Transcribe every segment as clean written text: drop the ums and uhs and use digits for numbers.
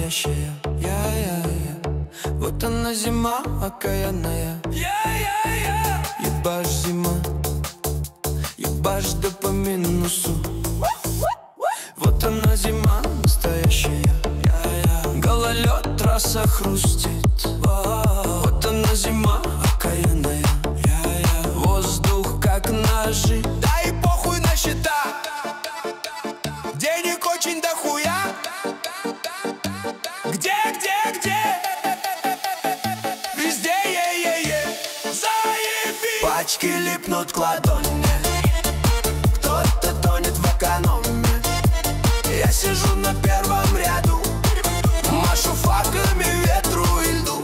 настоящая. Вот она зима окаянная. Ебашь зима, ебашь да по минусу. Вот она зима настоящая. Гололед, трасса хрустит. Вот она зима окаянная. Воздух как ножи. Да и похуй на счета, денег очень дохуя. Где? Везде, заебись. Пачки липнут к ладони. Кто-то тонет в экономе. Я сижу на первом ряду, машу факами ветру и льду.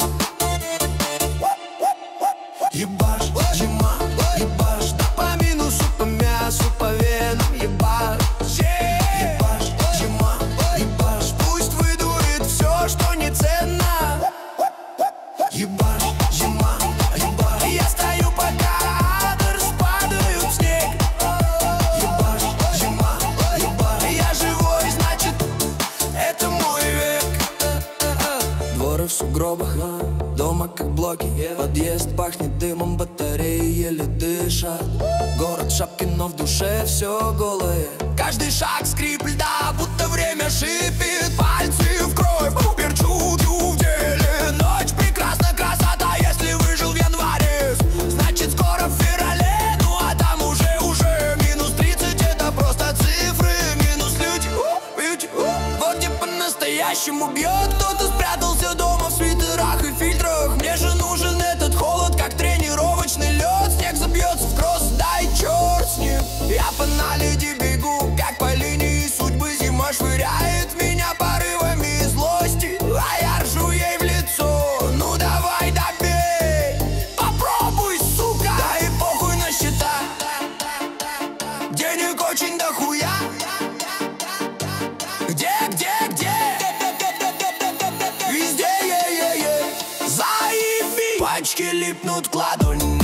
Ебашь зима, ебашь да по минусу, по мясу, по венам. Ебашь зима, ебашь, пусть выдует все, что не ценно. Ебашь зима, ебашь, я стою пока адерс падают в снег. Ебашь зима, ебашь, я живой, значит это мой век. Дворы в сугробах, дома как блоки. Подъезд пахнет дымом, батареи еле дышат. Город в шапке, но в душе все голое. Каждый шаг скрип льда, будто время шипит. Пальцы в кровь, перчут в деле. Ночь прекрасна, красота, если выжил в январе. Значит скоро в феврале, ну а там уже минус 30, это просто цифры. Минус люди, Вот где по-настоящему бьет. Кто-то спрятался дома в свитерах и фильтрах. Мне же нужен этот холод, как тренировочный лед. Снег забьется в кросс, дай черт с ним. Я по наледи бегу, как по линии судьбы. Зима швыряет меня порывами злости, а я ржу ей в лицо. Ну давай добей, попробуй, сука. Да и похуй на счета, денег очень дохуя. Где? Везде, заебись. Пачки липнут к ладони.